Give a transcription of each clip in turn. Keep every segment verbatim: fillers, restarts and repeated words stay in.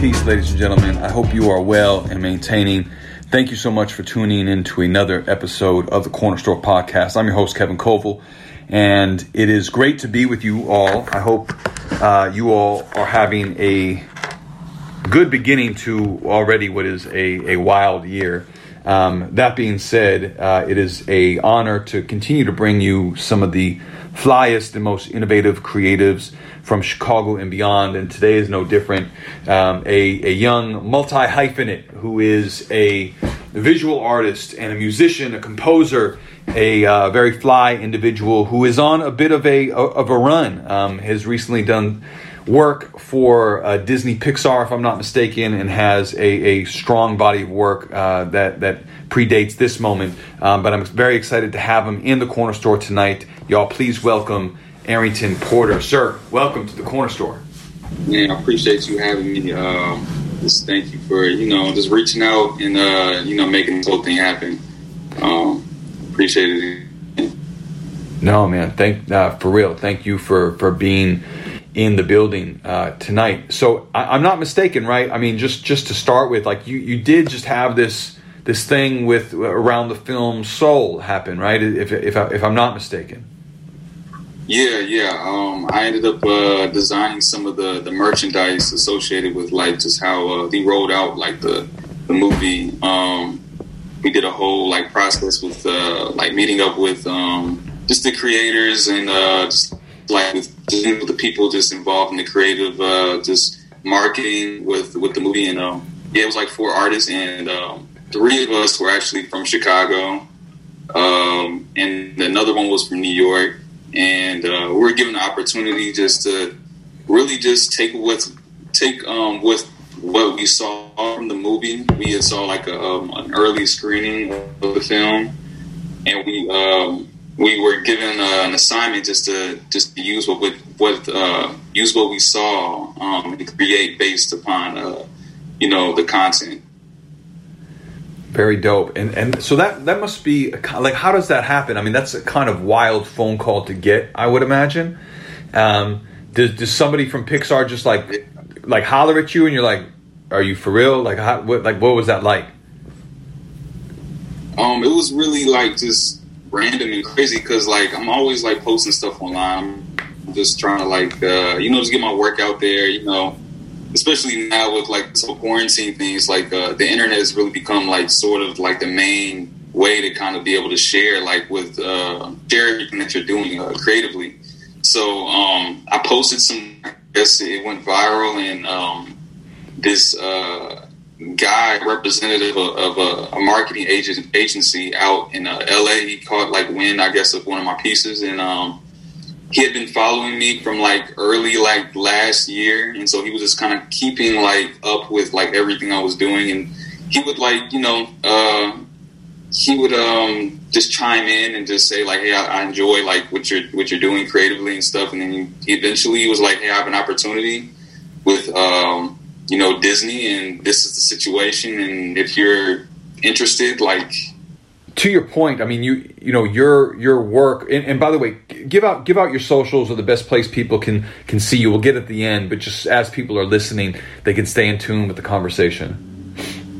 peace, ladies and gentlemen. I hope you are well and maintaining. Thank you so much for tuning in to another episode of the Corner Store Podcast. I'm your host, Kevin Koval, and it is great to be with you all. I hope uh, you all are having a good beginning to already what is a, a wild year. Um, that being said, uh, it is a honor to continue to bring you some of the flyest and most innovative creatives from Chicago and beyond. And today is no different. Um, a, a young multi-hyphenate who is a visual artist and a musician, a composer, a uh, very fly individual who is on a bit of a of a run. Um, has recently done work for uh, Disney Pixar, if I'm not mistaken, and has a, a strong body of work uh, that that predates this moment. Um, but I'm very excited to have him in the Corner Store tonight. Y'all, please welcome Arrington Porter. Sir, welcome to the Corner Store. Man, I appreciate you having me. Um, just thank you for, you know, just reaching out and, uh, you know, making this whole thing happen. Um, appreciate it. No, man, thank uh, for real. Thank you for, for being in the building uh, tonight. So I, I'm not mistaken, right? I mean, just, just to start with, like you, you did just have this this thing with around the film Soul happen, right? If if, I, if I'm not mistaken. Yeah, yeah. Um, I ended up uh, designing some of the, the merchandise associated with like just how uh, they rolled out like the the movie. Um, we did a whole like process with uh, like meeting up with um, just the creators and uh, just like with, with the people just involved in the creative uh, just marketing with with the movie. And um, yeah, it was like four artists, and um, three of us were actually from Chicago, um, and another one was from New York. And uh, we were given the opportunity just to really just take with take um, with what we saw from the movie. We had saw like a, um, an early screening of the film, and we um, we were given uh, an assignment just to just to use what what uh, use what we saw um, and create based upon uh, you know the content. Very dope. And and so that, that must be, a, like, how does that happen? I mean, that's a kind of wild phone call to get, I would imagine. Um, does, does somebody from Pixar just, like, like holler at you and you're like, are you for real? Like, how, what, like, what was that like? Um, it was really, like, just random and crazy because, like, I'm always, like, posting stuff online. I'm just trying to, like, uh, you know, just get my work out there, you know. Especially now with like some quarantine things, like uh, the internet has really become like sort of like the main way to kind of be able to share, like with uh, share everything that you're doing uh, creatively. So um, I posted some, I guess it went viral, and um, this uh, guy, representative of, of a, a marketing agent, agency out in uh, L A, he caught like wind, I guess, of one of my pieces, and um, he had been following me from like early like last year, and so he was just kind of keeping like up with like everything I was doing, and he would like you know uh, he would um, just chime in and just say like, hey, I, I enjoy like what you're what you're doing creatively and stuff, and then he, he eventually was like, hey, I have an opportunity with um, you know Disney, and this is the situation, and if you're interested, like. To your point, I mean, you you know your your work, and, and by the way, give out give out your socials or the best place people can can see you. We'll get at the end, but just as people are listening, they can stay in tune with the conversation.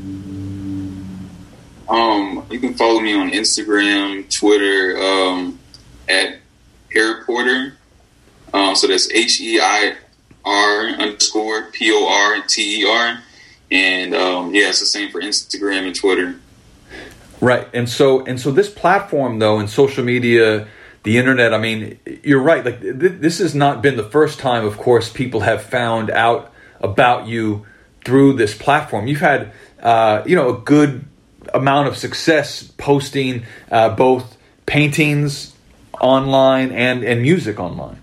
Um, you can follow me on Instagram, Twitter, um, at Hair Porter. Um, so that's H E I R underscore P O R T E R, and um, yeah, it's the same for Instagram and Twitter. Right, and so and so this platform, though, and social media, the internet, I mean, you're right. Like th- this has not been the first time, of course, people have found out about you through this platform. You've had, uh, you know, a good amount of success posting uh, both paintings online and, and music online.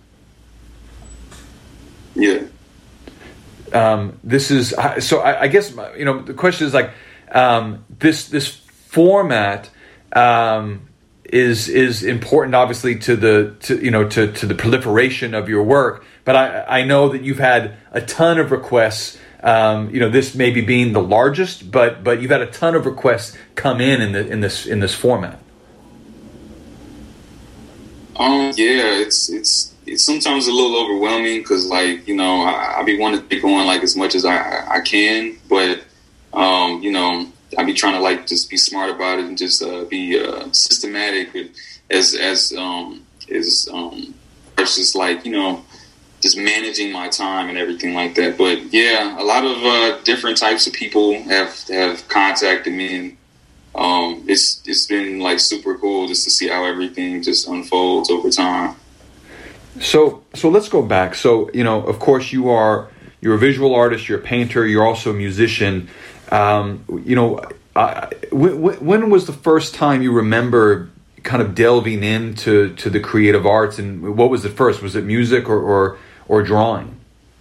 Yeah. Um, this is so. I, I guess you know the question is like um, this this. format um, is is important, obviously, to the to you know to, to the proliferation of your work. But I, I know that you've had a ton of requests. Um, you know, this maybe being the largest, but but you've had a ton of requests come in in the in this in this format. Um, yeah, it's it's it's sometimes a little overwhelming because, like, you know, I, I be wanting to be going like as much as I, I can, but um, you know, I be trying to like just be smart about it and just uh, be uh, systematic with, as as um, as um, it's just like, you know, just managing my time and everything like that. But yeah, a lot of uh, different types of people have have contacted me, and um, it's it's been like super cool just to see how everything just unfolds over time. So so let's go back. So, you know, of course you are you're a visual artist, you're a painter, you're also a musician. Um, you know, I, when, when was the first time you remember kind of delving into to the creative arts, and what was it first? Was it music or or, or drawing?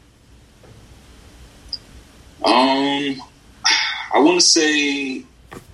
Um, I want to say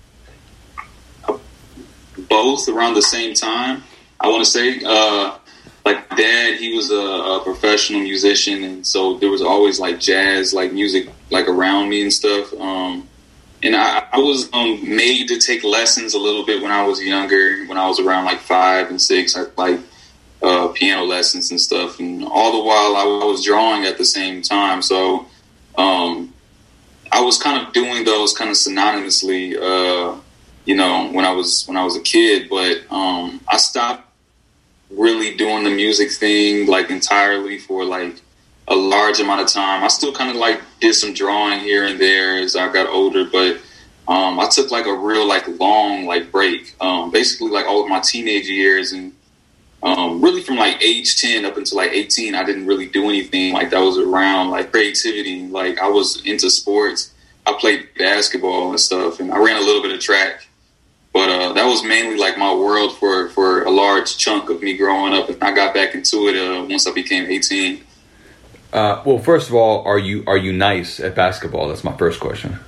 both around the same time. I want to say, uh, like Dad, he was a, a professional musician, and so there was always like jazz, like music, like around me and stuff. Um, and I, I was um, made to take lessons a little bit when I was younger. When I was around like five and six, I like uh, piano lessons and stuff. And all the while, I, I was drawing at the same time. So um, I was kind of doing those kind of synonymously, uh, you know, when I was when I was a kid. But um, I stopped really doing the music thing like entirely for like a large amount of time. I still kind of like did some drawing here and there as I got older, but um, I took like a real like long like break, um, basically like all of my teenage years, and um, really from like age ten up until like eighteen, I didn't really do anything like that was around like creativity. Like I was into sports. I played basketball and stuff, and I ran a little bit of track. But uh, that was mainly like my world for, for a large chunk of me growing up, and I got back into it uh, once I became eighteen. Uh, well, first of all, are you are you nice at basketball? That's my first question.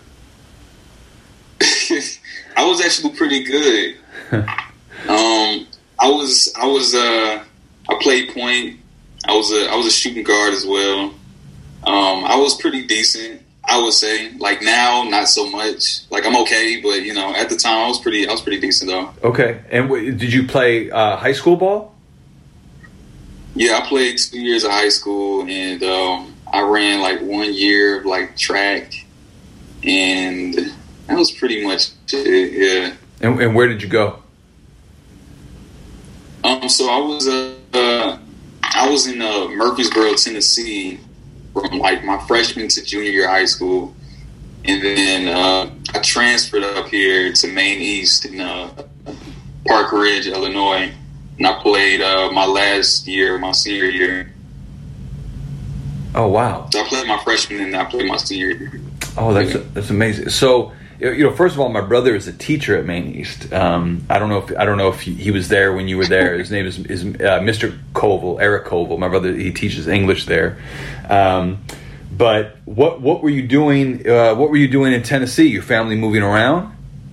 I was actually pretty good. um, I was I was uh, I played point. I was a I was a shooting guard as well. Um, I was pretty decent, I would say. Like now, not so much. Like I'm okay, but you know, at the time, I was pretty I was pretty decent though. Okay, and w- did you play uh, high school ball? Yeah, I played two years of high school, and um, I ran like one year of like track, and that was pretty much it. Yeah. And, and where did you go? Um, so I was uh, uh I was in uh, Murfreesboro, Tennessee, from like my freshman to junior year of high school, and then uh, I transferred up here to Maine East in uh, Park Ridge, Illinois. And I played uh, my last year, my senior year. Oh, wow. So I played my freshman and I played my senior year. Oh, that's that's amazing. So, you know, first of all, my brother is a teacher at Maine East. Um, I don't know if I don't know if he, he was there when you were there. His name is, is uh, Mister Koval, Eric Koval. My brother, he teaches English there. Um, but what what were you doing? Uh, what were you doing in Tennessee? Your family moving around?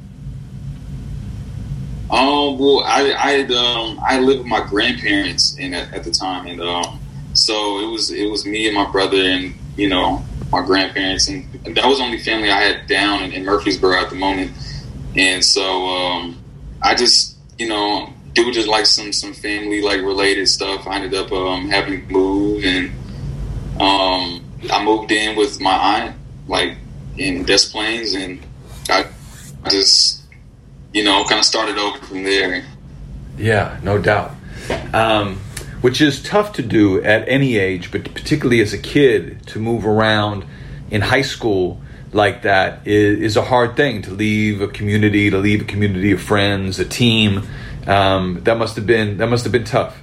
Um, well, I I had, um I lived with my grandparents in at, at the time, and um, so it was it was me and my brother and you know my grandparents, and that was the only family I had down in, in Murfreesboro at the moment. And so um, I just you know due to like some some family like related stuff, I ended up um, having to move, and um, I moved in with my aunt like in Des Plaines, and I, I just. You know, kind of started over from there. Yeah, no doubt. Um, which is tough to do at any age, but particularly as a kid, to move around in high school like that is, is a hard thing. To leave a community, to leave a community of friends, a team. Um, that must have been that must have been tough.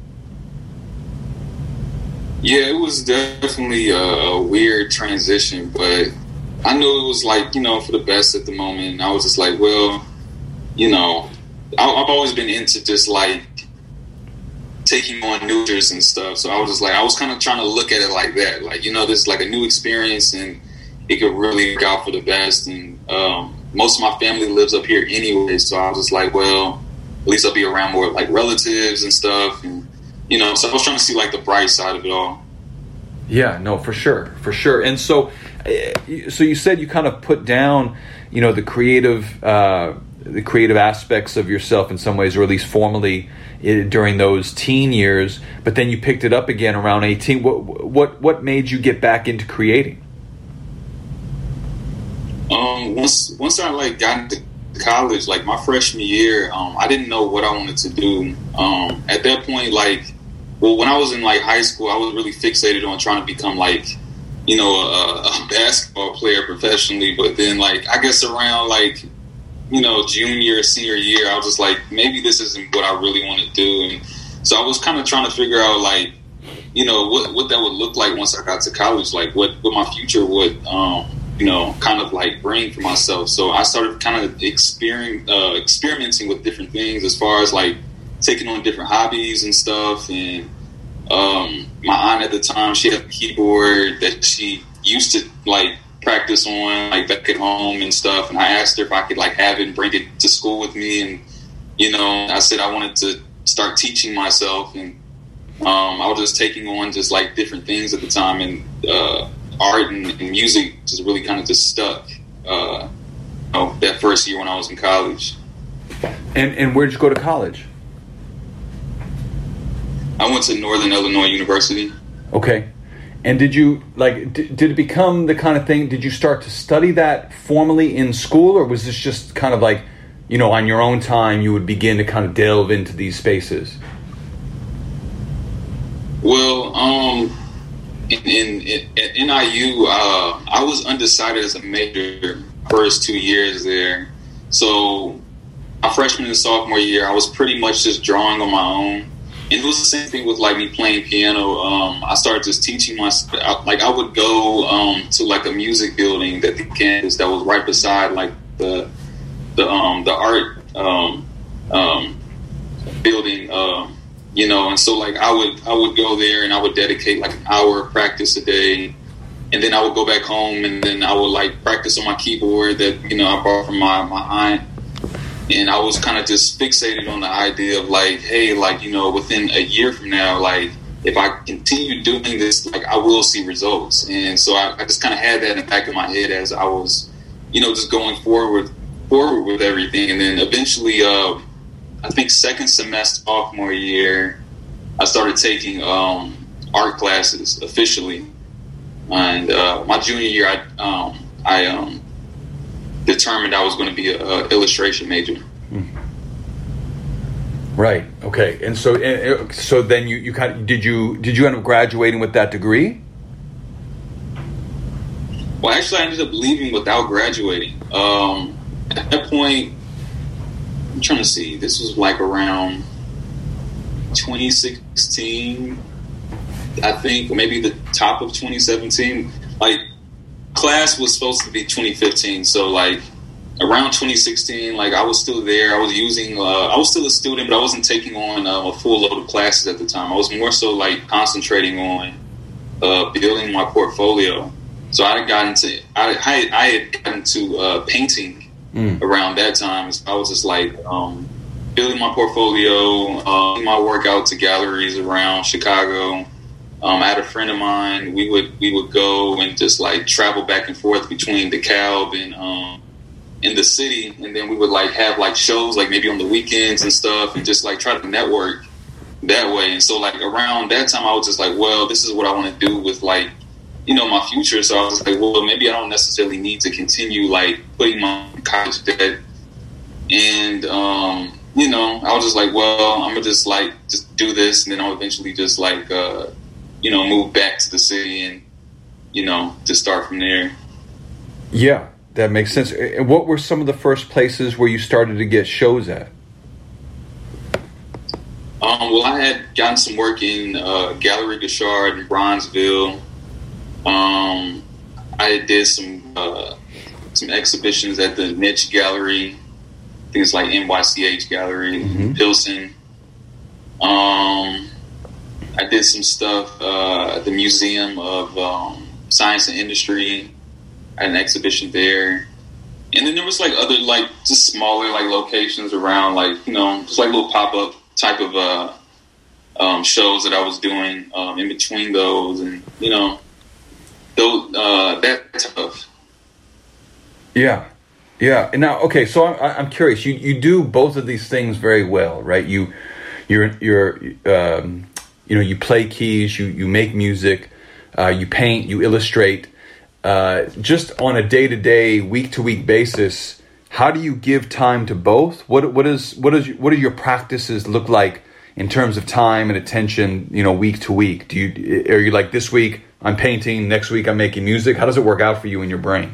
Yeah, it was definitely a, a weird transition, but I knew it was like you know for the best at the moment. And I was just like, well. You know, I've always been into just like taking on new adventures and stuff. So I was just like, I was kind of trying to look at it like that. Like, you know, this is like a new experience and it could really work out for the best. And um, most of my family lives up here anyway. So I was just like, well, at least I'll be around more like relatives and stuff. And, you know, so I was trying to see like the bright side of it all. Yeah, no, for sure. For sure. And so, so you said you kind of put down, you know, the creative, uh, the creative aspects of yourself in some ways, or at least formally it, during those teen years. But then you picked it up again around eighteen. What what what made you get back into creating? Um, once once I like got into college, like my freshman year, um, I didn't know what I wanted to do. Um, at that point, like, well, when I was in like high school, I was really fixated on trying to become like, you know, a, a basketball player professionally. But then, like, I guess around like, you know, junior, senior year, I was just like, maybe this isn't what I really want to do. And so I was kind of trying to figure out, like, you know, what what that would look like once I got to college, like what what my future would. Um, you know, kind of like bring for myself. So I started kind of experiment, uh, experimenting with different things as far as like taking on different hobbies and stuff. And um, my aunt at the time, she had a keyboard that she used to like practice on like back at home and stuff. And I asked her if I could like have it and bring it to school with me. And, you know, I said I wanted to start teaching myself. And um, I was just taking on just like different things at the time. And, uh, art and, and music just really kind of just stuck uh, you know, that first year when I was in college. And and where did you go to college? I went to Northern Illinois University. Okay. And did you, like, d- did it become the kind of thing, did you start to study that formally in school, or was this just kind of like, you know, on your own time you would begin to kind of delve into these spaces? Well, um... In, in, in at N I U, uh, I was undecided as a major first two years there. So my freshman and sophomore year, I was pretty much just drawing on my own. And it was the same thing with like me playing piano. Um, I started just teaching myself. Like I would go um, to like a music building that the campus that was right beside like the the um, the art um, um, building. Um, You know, and so like I would I would go there and I would dedicate like an hour of practice a day, and then I would go back home and then I would like practice on my keyboard that, you know, I bought from my, my aunt. And I was kind of just fixated on the idea of like, hey, like, you know, within a year from now, like if I continue doing this, like I will see results. And so I, I just kind of had that in the back of my head as I was, you know, just going forward forward with everything. And then eventually, uh, I think second semester sophomore year, I started taking um, art classes officially, and uh, my junior year, I um, I um, determined I was going to be an illustration major. Right. Okay. And so, so then you, you kind of, did you did you end up graduating with that degree? Well, actually, I ended up leaving without graduating. Um, at that point. I'm trying to see. This was like around twenty sixteen, I think, maybe the top of twenty seventeen. Like, class was supposed to be twenty fifteen, so like around twenty sixteen, like I was still there. I was using, uh, I was still a student, but I wasn't taking on uh, a full load of classes at the time. I was more so like concentrating on uh, building my portfolio. So I had gotten into, I, I, I had gotten into uh, painting. Mm. Around that time, I was just like um, building my portfolio, uh, my work out to galleries around Chicago. Um, I had a friend of mine. We would we would go and just like travel back and forth between DeKalb and um, in the city, and then we would like have like shows like maybe on the weekends and stuff, and just like try to network that way. And so like around that time, I was just like, well, this is what I want to do with like, you know, my future. So I was like, well, maybe I don't necessarily need to continue like putting my college debt. And, um, you know, I was just like, well, I'm gonna just like, just do this. And then I'll eventually just like, uh, you know, move back to the city and, you know, just start from there. Yeah, that makes sense. What were some of the first places where you started to get shows at? Um, well, I had gotten some work in uh, Gallery Gauchard in Bronzeville. Um, I did some uh, some exhibitions at the Niche Gallery. I think it's like N Y C H Gallery mm-hmm. in Pilsen. Um, I did some stuff uh, at the Museum of um, Science and Industry. I had an exhibition there. And then there was like other like just smaller like locations around, like, you know, just like little pop-up type of uh, um, shows that I was doing um, in between those, and, you know, those, uh, that tough. Yeah. Yeah. And now, okay. So I'm, I'm curious. You you do both of these things very well, right? You you're you're um, you know, you play keys, you you make music, uh, you paint, you illustrate. Uh, just on a day to day, week to week basis, how do you give time to both? What what is what is what do your practices look like in terms of time and attention? You know, week to week. Do you are you like, this week I'm painting, next week I'm making music? How does it work out for you in your brain?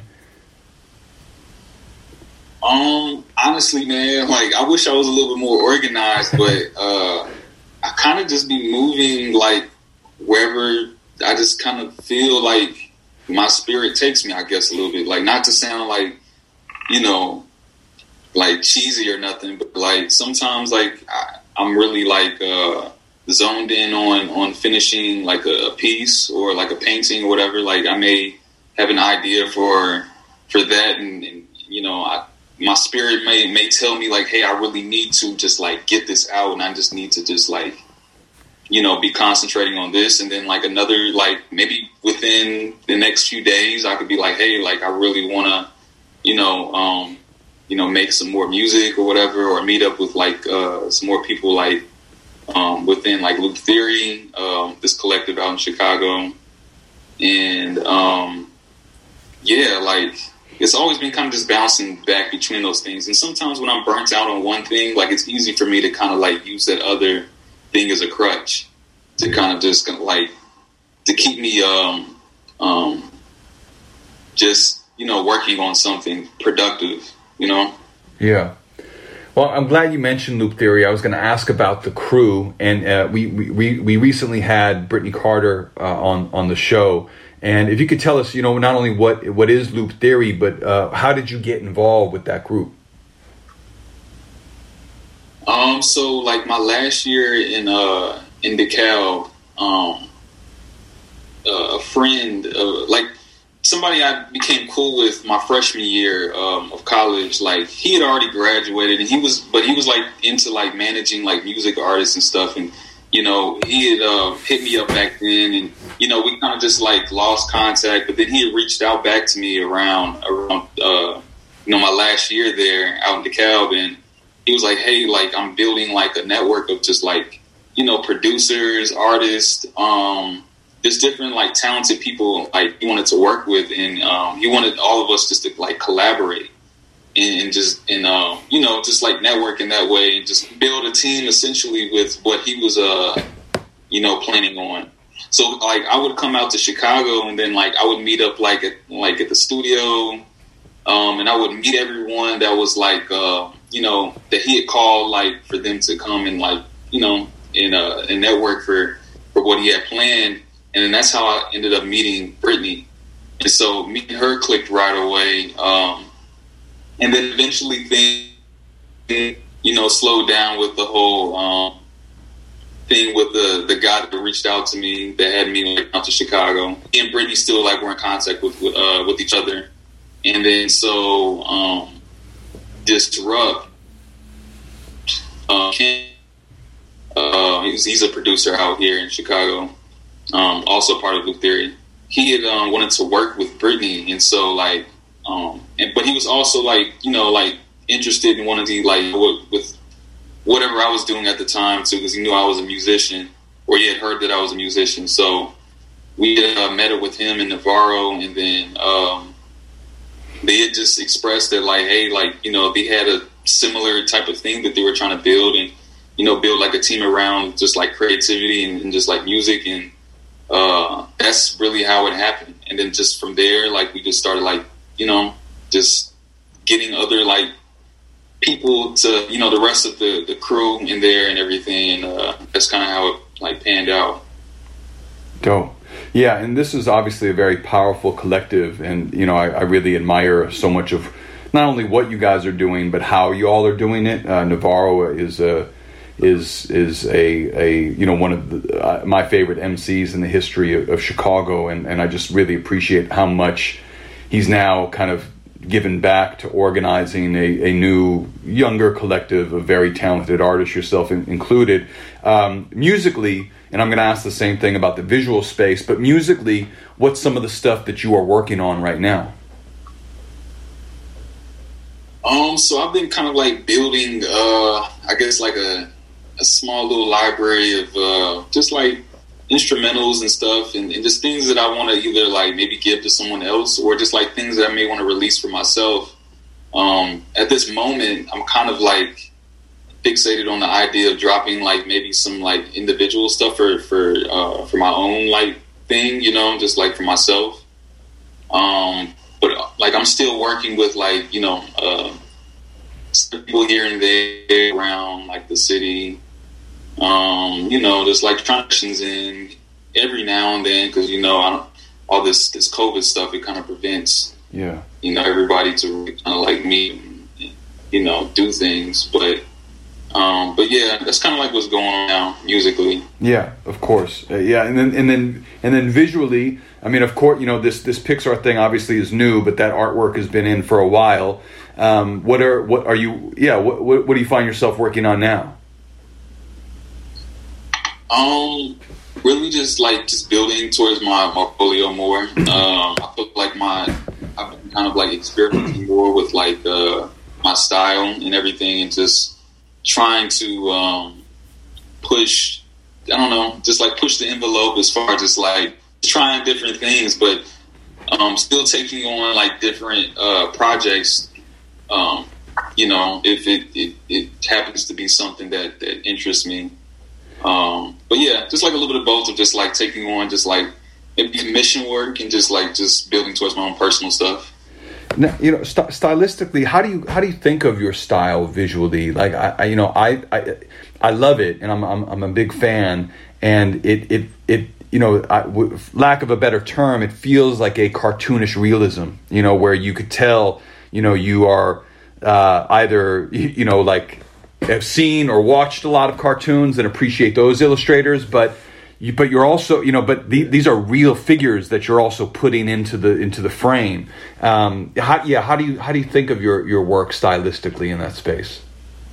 Um, honestly, man, like I wish I was a little bit more organized, but uh, I kind of just be moving like wherever I just kind of feel like my spirit takes me, I guess, a little bit. Like, not to sound like, you know, like cheesy or nothing, but like sometimes like I, I'm really like uh, zoned in on, on finishing like a, a piece or like a painting or whatever. Like I may have an idea for for that, and, and you know, I, my spirit may may tell me like, hey, I really need to just like get this out, and I just need to just like, you know, be concentrating on this. And then like another, like maybe within the next few days, I could be like, hey, like I really want to, you know, um, you know, make some more music or whatever, or meet up with like uh, some more people like um, within like Loop Theory, um, this collective out in Chicago. And um, yeah, like it's always been kind of just bouncing back between those things. And sometimes when I'm burnt out on one thing, like it's easy for me to kind of like use that other thing as a crutch to kind of just like to keep me um um just, you know, working on something productive, you know. Yeah. Well, I'm glad you mentioned Loop Theory. I was going to ask about the crew, and uh, we, we we recently had Brittany Carter uh, on on the show. And if you could tell us, you know, not only what what is Loop Theory, but uh, how did you get involved with that group? Um, so like my last year in uh in DeKalb, um, uh, a friend, uh, like somebody I became cool with my freshman year um, of college, like he had already graduated, and he was, but he was like into like managing like music artists and stuff, and you know he had uh, hit me up back then, and you know we kind of just like lost contact, but then he had reached out back to me around around uh, you know my last year there out in DeKalb, and he was like, hey, like I'm building like a network of just like, you know, producers, artists, um, just different like talented people like he wanted to work with. And um, he wanted all of us just to like collaborate and, and just, and, uh, you know, just like network in that way and just build a team essentially with what he was, uh, you know, planning on. So like I would come out to Chicago, and then like I would meet up like at, like at the studio, um, and I would meet everyone that was like, uh, you know, that he had called like for them to come and like, you know, in uh and network for, for what he had planned. And then that's how I ended up meeting Brittany. And so me and her clicked right away. Um, and then eventually things, you know, slowed down with the whole um, thing with the, the guy that reached out to me that had me like out to Chicago. Me and Brittany still like were in contact with, with, uh, with each other. And then so, um, Disrupt, uh, Ken, uh, he's, he's a producer out here in Chicago, um, also part of Loop Theory. He had um, wanted to work with Brittany, and so like, um, and but he was also like, you know, like interested in wanting to like with, with whatever I was doing at the time too, because he knew I was a musician, or he had heard that I was a musician. So we uh, met up with him in Navarro, and then. Um, They had just expressed that, like, hey, like, you know, they had a similar type of thing that they were trying to build and, you know, build like a team around just like creativity and, and just like music. And uh, that's really how it happened. And then just from there, like, we just started like, you know, just getting other like people to, you know, the rest of the, the crew in there and everything. And uh, that's kind of how it like panned out. Dope. Yeah, and this is obviously a very powerful collective, and you know I, I really admire so much of not only what you guys are doing, but how you all are doing it. Uh, Navarro is a is is a a you know one of the, uh, my favorite M Cs in the history of, of Chicago, and, and I just really appreciate how much he's now kind of given back to organizing a, a new younger collective of very talented artists, yourself in, included, um, musically. And I'm going to ask the same thing about the visual space, but musically, what's some of the stuff that you are working on right now? Um, so I've been kind of like building, uh, I guess like a, a small little library of uh, just like instrumentals and stuff, and, and just things that I want to either like maybe give to someone else, or just like things that I may want to release for myself. Um, at this moment, I'm kind of like fixated on the idea of dropping like maybe some like individual stuff for for uh, for my own like thing, you know, just like for myself. Um, but like I'm still working with like you know uh, people here and there around like the city. Um, you know, just like transitions in every now and then, because you know I don't, all this this COVID stuff, it kind of prevents yeah you know everybody to really kind of like meet, and, you know, do things, but. Um, but yeah, that's kind of like what's going on now musically. Yeah, of course. Uh, yeah, and then and then and then visually, I mean, of course, you know, this this Pixar thing obviously is new, but that artwork has been in for a while. Um, what are what are you? Yeah, what, what what do you find yourself working on now? Um, really, just like just building towards my portfolio more. Um, I feel like my I've been kind of like experimenting more with like uh, my style and everything, and just. Trying to um, push, I don't know, just like push the envelope as far as just like trying different things, but um, still taking on like different uh, projects. Um, you know, if it, it, it happens to be something that, that interests me. Um, but yeah, just like a little bit of both of just like taking on just like maybe commission work and just like just building towards my own personal stuff. Now, you know, st- stylistically, how do you how do you think of your style visually? Like, I, I you know, I, I I love it, and I'm I'm I'm a big fan. And it it it you know, I, w- lack of a better term, it feels like a cartoonish realism. You know, where you could tell, you know, you are uh, either you, you know like have seen or watched a lot of cartoons and appreciate those illustrators, but. You, but you're also, you know, but the, these are real figures that you're also putting into the into the frame. Um, how, yeah, how do you how do you think of your, your work stylistically in that space?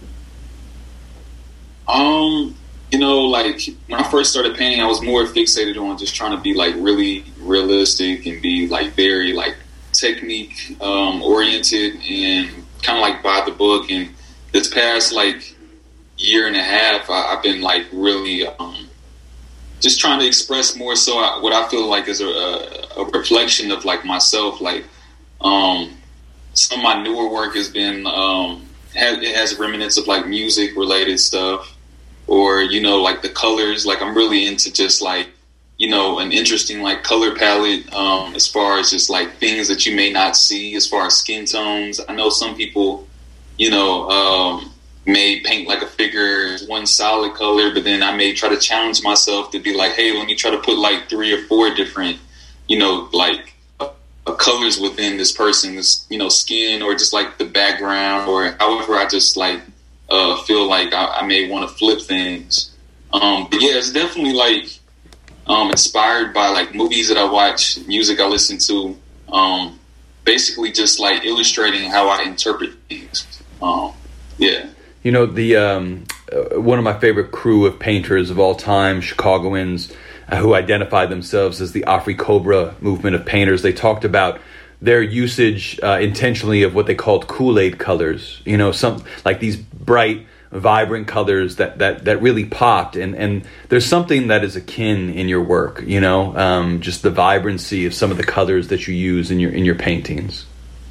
Um, you know, like when I first started painting, I was more fixated on just trying to be like really realistic and be like very like technique um, oriented and kind of like by the book. And this past like year and a half, I, I've been like really. Um, Just trying to express more so what I feel like is a, a, a reflection of like myself. Like um, some of my newer work has been um, has, it has remnants of like music related stuff, or you know like the colors. Like I'm really into just like you know an interesting like color palette um, as far as just like things that you may not see as far as skin tones. I know some people, you know. Um, may paint like a figure one solid color, but then I may try to challenge myself to be like, hey, let me try to put like three or four different, you know, like uh, uh, colors within this person's, you know, skin, or just like the background, or however I just like uh, feel like I, I may want to flip things. Um, but yeah, it's definitely like um, inspired by like movies that I watch, music I listen to, um, basically just like illustrating how I interpret things. Um, yeah. You know, the um, uh, one of my favorite crew of painters of all time, Chicagoans, uh, who identified themselves as the Afri Cobra movement of painters, they talked about their usage uh, intentionally of what they called Kool-Aid colors. You know, some like these bright, vibrant colors that, that, that really popped. And, and there's something that is akin in your work, you know, um, just the vibrancy of some of the colors that you use in your in your paintings.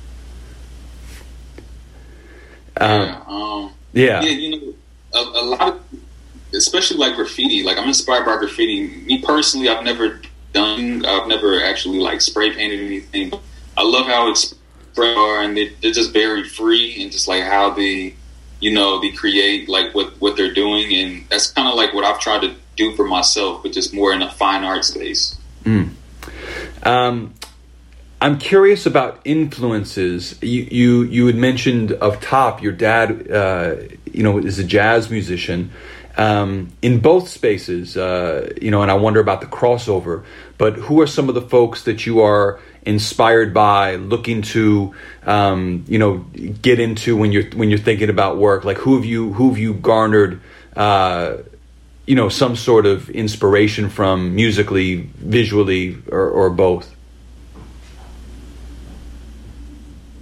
Um, yeah, um, Yeah. yeah, you know, a, a lot of, especially like graffiti. Like I'm inspired by graffiti. Me personally, I've never done, I've never actually like spray painted anything. But I love how it's spread are, and they, they're just very free, and just like how they, you know, they create like what what they're doing, and that's kind of like what I've tried to do for myself, but just more in a fine art space. Mm. Um. I'm curious about influences. You, you you had mentioned up top your dad, uh, you know, is a jazz musician. Um, in both spaces, uh, you know, and I wonder about the crossover. But who are some of the folks that you are inspired by, looking to, um, you know, get into when you're when you're thinking about work? Like who have you who have you garnered, uh, you know, some sort of inspiration from musically, visually, or, or both?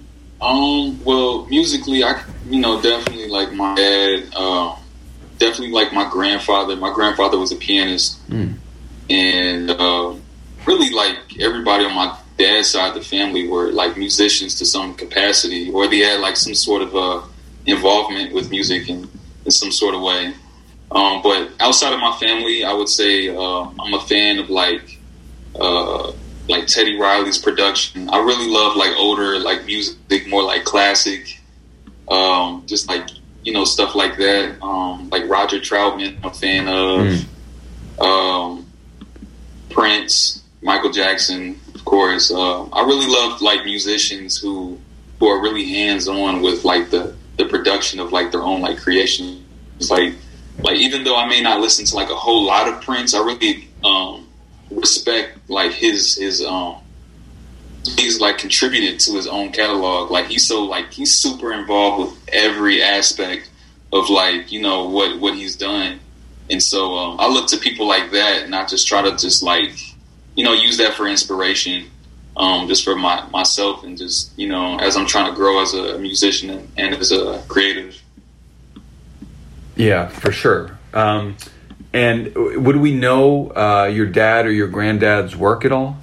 Um, well, musically, I, you know, definitely like my dad, um, definitely like my grandfather. My grandfather was a pianist, mm. and uh, really like everybody on my dad's side of the family were like musicians to some capacity, or they had like some sort of uh, involvement with music in, in some sort of way. Um, but outside of my family, I would say uh, I'm a fan of like uh, like Teddy Riley's production. I really love like older like music, more like classic, um, just like, you know, stuff like that. Um, like Roger Troutman, I'm a fan of. Mm. Um, Prince, Michael Jackson, of course. Uh, I really love like musicians who who are really hands on with like the, the production of like their own like creations. Like like even though I may not listen to like a whole lot of Prince, I really um, respect like his his um he's like contributed to his own catalog. Like he's so like he's super involved with every aspect of like, you know, what what he's done. And so um, I look to people like that, and I just try to just like, you know, use that for inspiration, um, just for my myself, and just, you know, as I'm trying to grow as a musician and, and as a creative. Yeah, for sure. Um, and would we know uh, your dad or your granddad's work at all?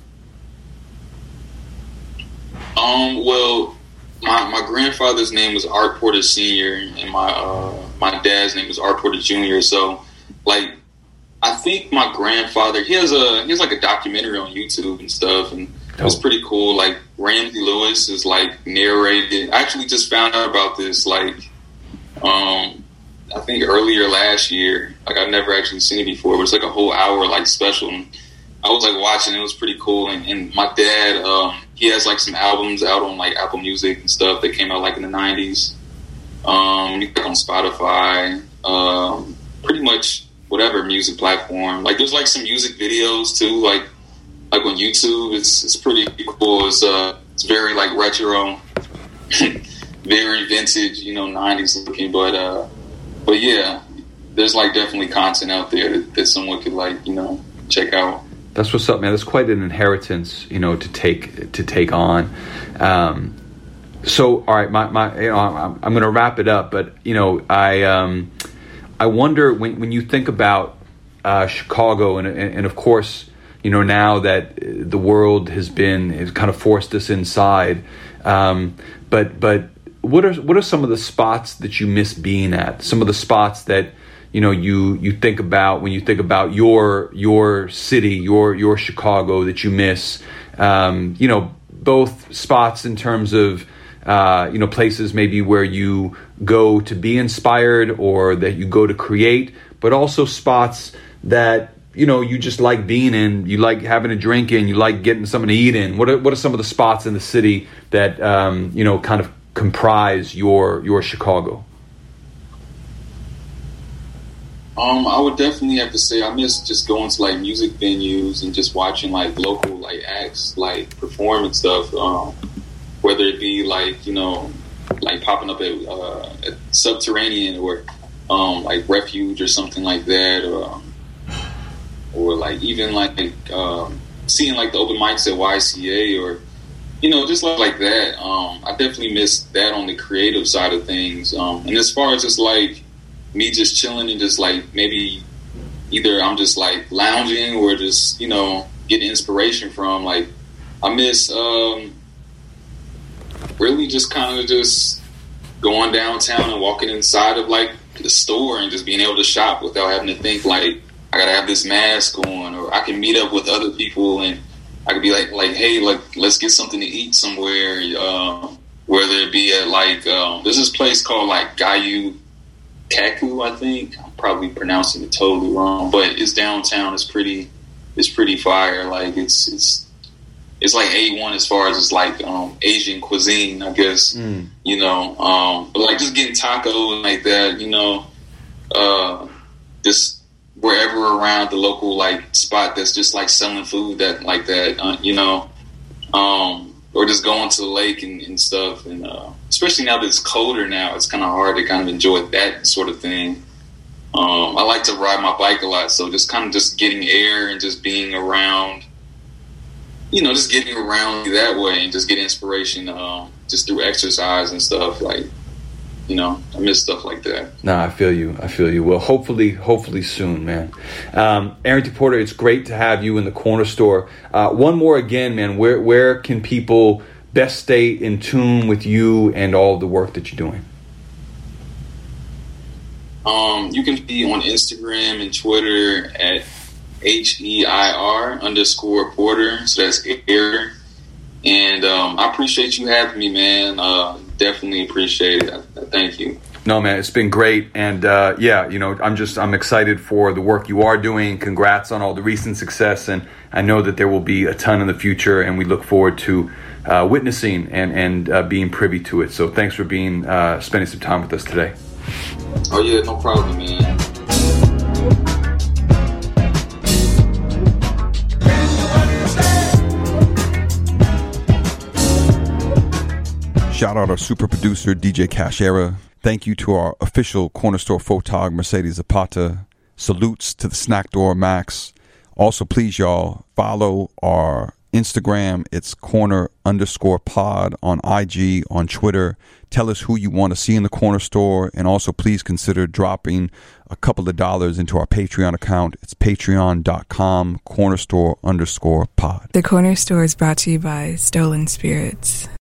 Um. Well, my my grandfather's name was Art Porter Senior, and my uh, my dad's name was Art Porter Junior So. Like, I think my grandfather, he has a he has like a documentary on YouTube and stuff, and oh. It's pretty cool. Like Ramsey Lewis is like narrated. I actually just found out about this like, um, I think earlier last year. Like I've never actually seen it before, but it's like a whole hour like special. And I was like watching it. It was pretty cool. And, and my dad, um, he has like some albums out on like Apple Music and stuff that came out like in the nineties. Um, on Spotify, um, pretty much. Whatever music platform. Like there's like some music videos too, like like on YouTube. It's it's pretty cool. It's uh it's very like retro, very vintage, you know, nineties looking. But uh, but yeah, there's like definitely content out there that, that someone could like, you know, check out. That's what's up, man. That's quite an inheritance, you know, to take to take on. Um, so all right, my my you know, I'm, I'm going to wrap it up, but you know, I. Um, I wonder when when you think about uh, Chicago, and, and and of course, you know, now that the world has been has kind of forced us inside. Um, but but what are what are some of the spots that you miss being at? Some of the spots that you know you you think about when you think about your your city, your your Chicago that you miss. Um, you know, both spots in terms of. Uh, you know, places maybe where you go to be inspired or that you go to create, but also spots that, you know, you just like being in, you like having a drink in, you like getting something to eat in. What are, what are some of the spots in the city that, um, you know, kind of comprise your your Chicago? Um, I would definitely have to say I miss just going to like music venues and just watching like local like acts like perform and stuff. Um, Whether it be like, you know, like popping up at, uh, at Subterranean or um, like Refuge or something like that, or or like even like um, seeing like the open mics at Y C A or, you know, just like, like that. Um, I definitely miss that on the creative side of things. Um, and as far as just like me just chilling and just like maybe either I'm just like lounging or just, you know, getting inspiration from, like I miss. Um, Really just kind of just going downtown and walking inside of like the store and just being able to shop without having to think like I gotta have this mask on, or I can meet up with other people and I could be like, like, hey, like let's get something to eat somewhere. Uh, whether it be at like um, there's this place called like Gayu Kaku, I think. I'm probably pronouncing it totally wrong, but it's downtown. It's pretty, it's pretty fire. Like it's it's. It's like A one as far as it's like um, Asian cuisine, I guess, mm. you know. Um, but like just getting tacos like that, you know, uh, just wherever around the local like spot that's just like selling food that like that, uh, you know, um, or just going to the lake and, and stuff. And uh, especially now that it's colder now, it's kind of hard to kind of enjoy that sort of thing. Um, I like to ride my bike a lot, so just kind of just getting air and just being around. You know, just getting around that way and just get inspiration um, just through exercise and stuff. Like, you know, I miss stuff like that. No, I feel you. I feel you. Well, hopefully, hopefully soon, man. Um, Aaron T. Porter, it's great to have you in the Corner Store. Uh, one more again, man. Where where can people best stay in tune with you and all of the work that you're doing? Um, you can be on Instagram and Twitter at H E I R underscore Porter. So that's Air. And um, I appreciate you having me, man. Uh, definitely appreciate it. I, I thank you. No, man, it's been great. And uh, yeah, you know, I'm just, I'm excited for the work you are doing. Congrats on all the recent success. And I know that there will be a ton in the future, and we look forward to uh, witnessing and, and uh, being privy to it. So thanks for being, uh, spending some time with us today. Oh, yeah, no problem, man. Shout out our super producer, D J Cashera. Thank you to our official Corner Store photog, Mercedes Zapata. Salutes to the Snack Door Max. Also, please, y'all, follow our Instagram. It's corner underscore pod on I G, on Twitter. Tell us who you want to see in the Corner Store. And also, please consider dropping a couple of dollars into our Patreon account. It's patreon.com, corner store underscore pod. The Corner Store is brought to you by Stolen Spirits.